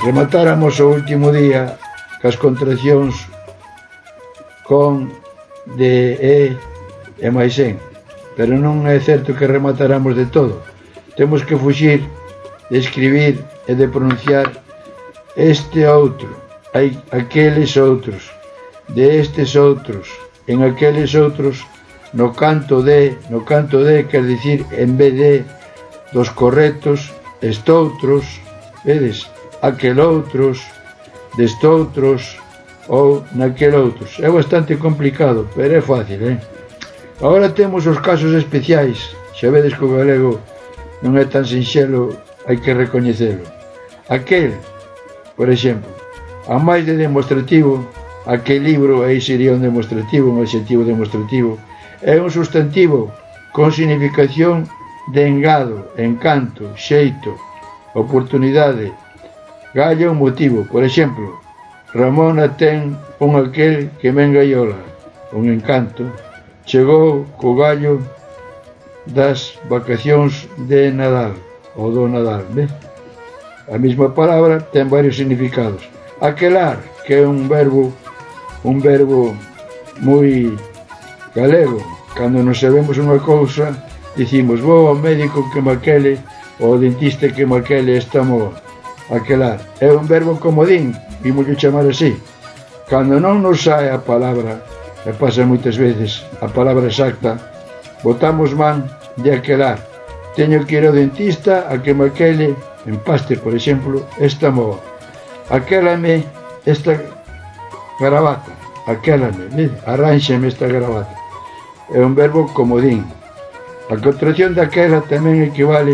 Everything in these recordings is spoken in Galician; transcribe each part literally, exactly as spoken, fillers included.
rematáramos o último día cas contraccións con, de, e e máis en, pero non é certo que rematáramos de todo. Temos que fuxir de escribir e de pronunciar este outro, hai aqueles outros, de estes outros, en aqueles outros, no canto de, no canto de, quer dicir, en vez de, dos correctos, estoutros, vedes, aquel outros, destoutros, ou naquel outros. É bastante complicado, pero é fácil, eh? Agora temos os casos especiais, xa vedes que o galego non é tan sinxelo, hai que recoñecelo. Aquel, por exemplo, a máis de demostrativo, aquel libro, aí sería un demostrativo, un adxetivo demostrativo, é un sustantivo con significación de engado, encanto, xeito, oportunidade, gallo un motivo. Por exemplo, Ramona ten un aquel que me engaiola, un encanto, chegou co gallo das vacacións de Nadal, ou do Nadal, ve? A mesma palabra ten varios significados. Aquelar, que é un verbo, un verbo moi galego. Cando non sabemos unha cousa, dicimos, vou ao médico que me aquele, ou ao dentista que me aquele esta moa. Aquelar. É un verbo comodín, vimoslle chamar así. Cando non nos sae a palabra, e pasa moitas veces, a palabra exacta, botamos man de aquelar. Teño que ir ao dentista a que me aquele, en paste, por exemplo, esta moa. Aquélame esta gravata. Aquélame, arránxame esta gravata. É un verbo comodín. A contracción daquela tamén equivale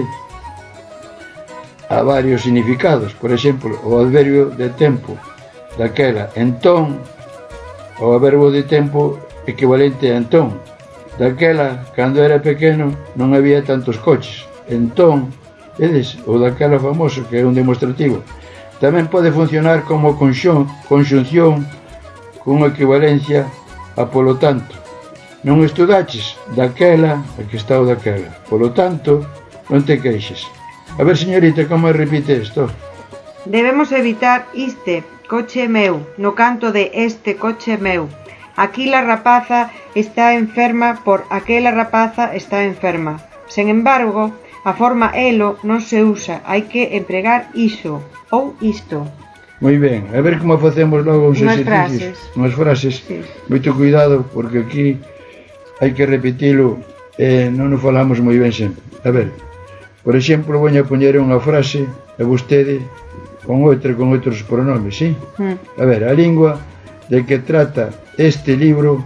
a varios significados. Por exemplo, o adverbio de tempo daquela, entón, o adverbio de tempo equivalente a entón. Daquela, cando era pequeno, non había tantos coches. Entón, vedes, o daquela famoso, que é un demostrativo. Tamén pode funcionar como conxun, conxunción con equivalencia a polo tanto. Non estudaches daquela, aquí está o daquela. Polo tanto, non te queixes. A ver, señorita, como repite isto? Debemos evitar iste coche meu, no canto de este coche meu. Aquí la rapaza está enferma por aquela rapaza está enferma. Sen embargo, a forma elo non se usa, hai que empregar iso ou isto. Moi ben, a ver como facemos logo uns Unhas exercicios. frases. Unhas frases. Sí. Moito cuidado, porque aquí hai que repetilo e non o falamos moi ben sempre. A ver, por exemplo, voy a poñer unha frase e vostede con outra, con outros pronomes, sí? Mm. A ver, a lingua de que trata este libro,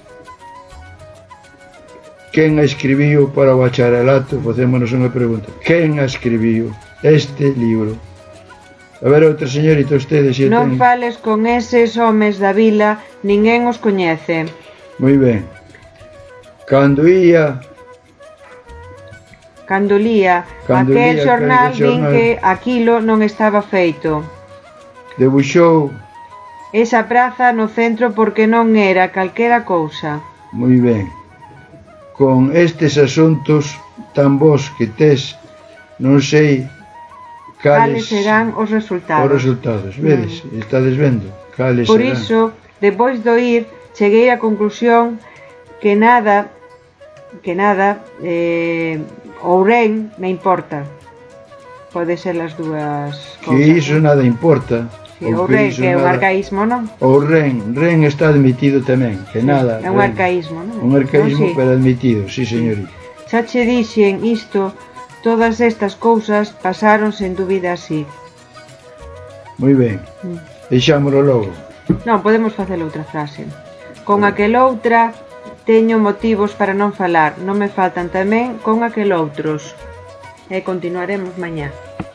quen a escribiu para o bacharelato, facémonos unha pregunta. Quen a escribiu este libro? A ver, outra señorita, ustedes... Si Non ten... fales con eses homes da vila, ninguén os coñece. Moi ben. Cando ia... Cando lía Cando aquel lía xornal, aquel vin xornal. que aquilo non estaba feito. Debuxou... Esa praza no centro porque non era calquera cousa. Moi ben. Con estes asuntos tan bons que tes, non sei Cales cales serán os resultados. os resultados. Vedes? Mm. Estades vendo? Cales Por serán. iso, depois do ir, cheguei á conclusión que nada, que nada, eh, Ourén me importa. Pode ser as dúas Que cousas. iso ¿no? nada importa. Sí, ou Ourén, iso que é un nada- arcaísmo, non? O ren, ren está admitido tamén, que Sí, nada. é un ren. arcaísmo, non? Un arcaísmo, Non, sí. pero admitido, sí, señorita. Xa che dixen isto, todas estas cousas pasaron sen dúbida así. Moi ben. Mm. Deixámolo logo. Non, podemos facer outra frase. Con aquel outra teño motivos para non falar, non me faltan tamén con aquel outros. E continuaremos mañá.